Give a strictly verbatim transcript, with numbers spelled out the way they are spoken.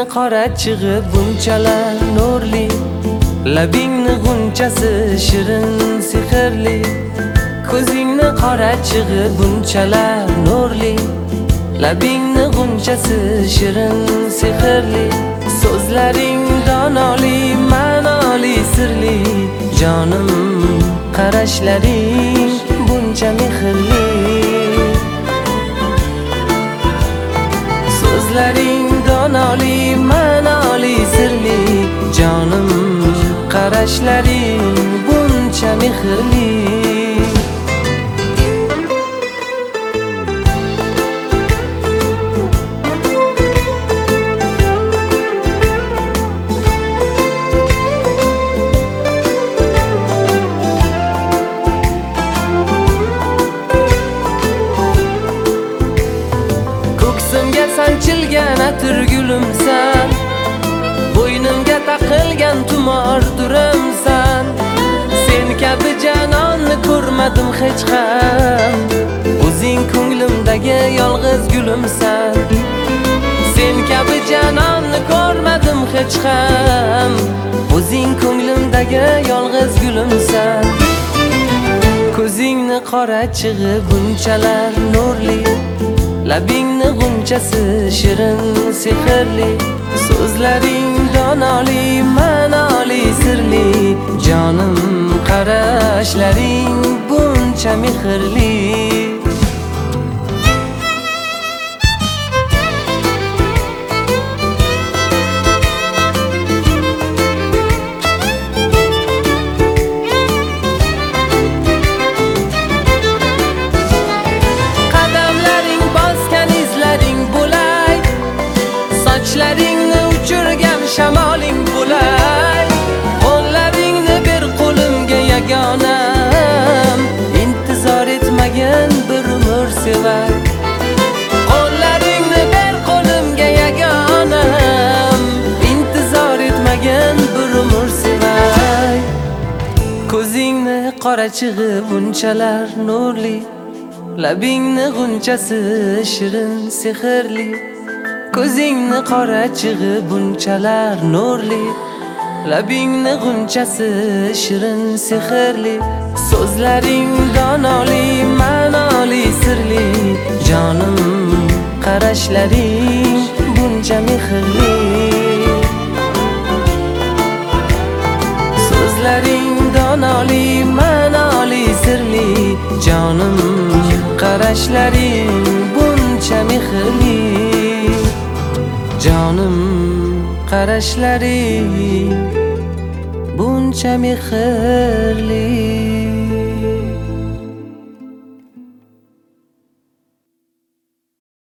qora chig'i bunchalar nurli, labingni g'unchasi shirin sehrli. Ko'zingni qora chig'i bunchalar nurli, labingni g'unchasi shirin sehrli. So'zlaring donoli, ma'noli, sirli. Jonim, qarashlaring buncha mehrli. So'zlaring donoli, ma'noli, sirli. Jonim, qarashlaring buncha mehrli. Ko'ksimga sanchilgan atir gulumsan, bo'ynimga taqilgan tumor durimsan. Sen kabi janonni ko'rmadim hech ham, o'zing ko'nglimdagi yolg'iz gulimsan. Sen kabi janonni ko'rmadim hech ham, o'zing ko'nglimdagi yolg'iz gulimsan. Ko'zingni qora chig'i bunchalar nurli, labingni g'unchasi shirin sehrli. So'zlaring donoli, ma'noli, sirli. Jonim, qarashlaring buncha mehrli. Sochlaringni uchirgan shamoling bo'lay, qo'llaringni bir qo'limga yagonam, intizor etmagan bir umr sevay. Qo'llaringni bir qo'limga yagonam, intizor etmagan bir umr sevay. Ko'zingni qora chig'i bunchalar nurli, labingni g'unchasi shirin sehrli. Ko'zingni qora chig'i bunchalar nurli, labingni g'unchasi shirin sehrli. So'zlaring donoli, ma'noli, sirli. Jonim, qarashlaring buncha mehrli. So'zlaring donoli, ma'noli, sirli. Jonim, qarashlaring buncha mehrli. Jonim, qarashlaring buncha mehrli.